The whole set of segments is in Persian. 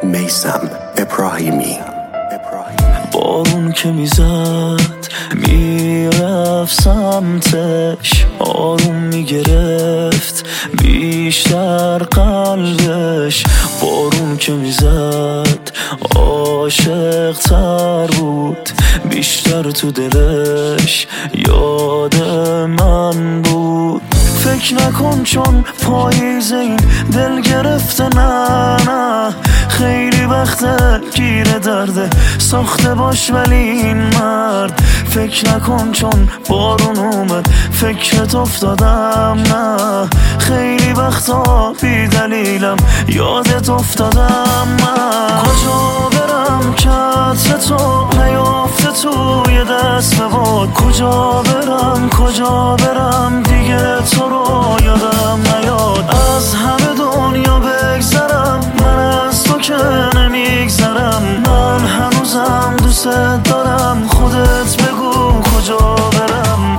میثم ابراهیمی. بارون که میزد میرفت سمتش، آروم میگرفت بیشتر قلبش. بارون که میزد عاشق تر بود، بیشتر تو دلش یاد من بود. فکر نکن چون پاییز این دل گرفته، نه خیلی وقته گیر درده ساخته باش ولی این مرد. فکر نکن چون بارون اومد فکرت افتادم، نه خیلی وقتا بی دلیلم یادت افتادم. من کجا برم که عطر تو نیافته توی دست به باد؟ کجا برم دیگه تو رو یادم نیاد. از همه دنیا بگذرم من از تو که نمیگذرم. من هنوزم دوست دارم، خودت بگو کجا برم.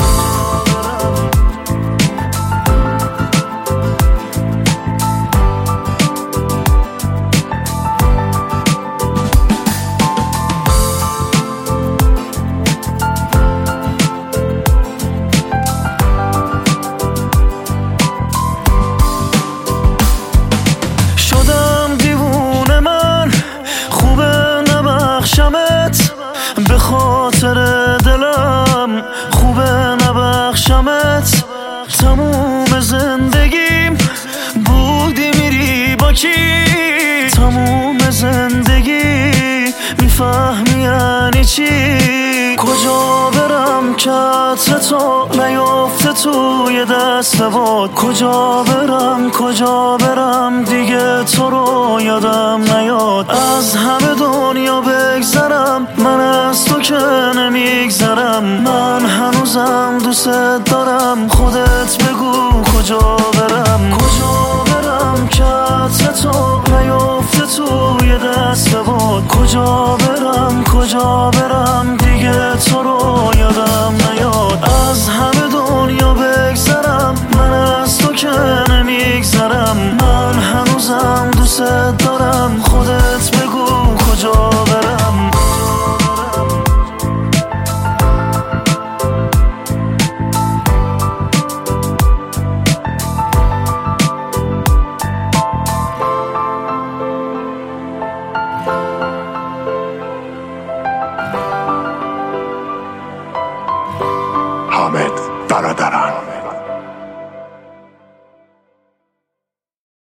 به خاطر دلم خوبه نبخشمت. تموم زندگیم بودی میری با کی؟ تموم زندگی میفهمی یعنی چی؟ کجا برم که عطر تو نیافته توی دست باد؟ کجا برم دیگه تو رو یادم نیاد. از همه دنیا بگذرم من از تو که نمیگذرم. من هنوزم دوست دارم، خودت بگو کجا برم. کجا برم که عطر تو نیافته توی دست باد؟ کجا برم دیگه تو رو یادم نیاد. از همه دنیا بگذرم من از تو که نمیگذرم. من هنوزم دوست دارم، خودت بگو کجا برم. حامد برادران.